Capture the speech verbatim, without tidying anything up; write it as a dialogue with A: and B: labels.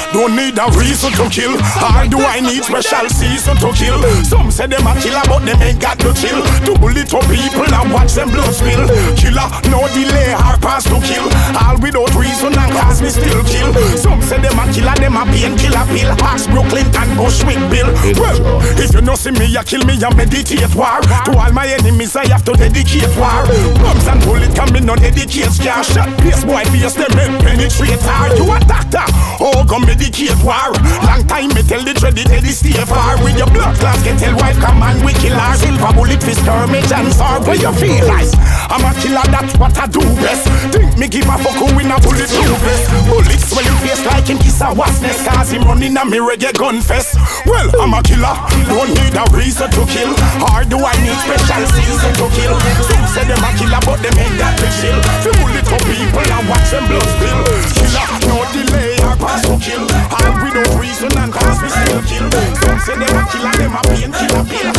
A: don't need a reason to kill. Or do I need special season to kill? Some say them a killer, but them ain't got no chill. To bullet up people and watch them blood spill. Killer, no delay, hard pass to kill. All without reason and cause me still kill. Some say them a killer, them a pain killer pill. Ask Brooklyn and Bushwick Bill. Well, if you no see me, you kill me, you meditate war. To all my enemies, I have to dedicate war. Bombs and bullets come in, no dedicate scar. Shot face boy face, them make penetrate hard. You a doctor, oh go medicate war. Long time me tell the dready daddy stay far. With your blood class get tell wife come and we kill her. Silver bullet for skirmish and sword. Where you feel like I'm a killer, that's what I do best. Think me give a fuck who win a bullet proof vest. Bullets swell him face like him kiss a wasp nest. Cause him running a me reggae gun fest. Well, I'm a killer, don't need a reason to kill. Or do I need special season to kill? Some say them a killer, but them ain't got to chill. Fi bullet up people and watch them blood spill. Killer, no delay, or pass to kill. All without reason and cause we still kill. Some say them a killer, them a pain killer pill.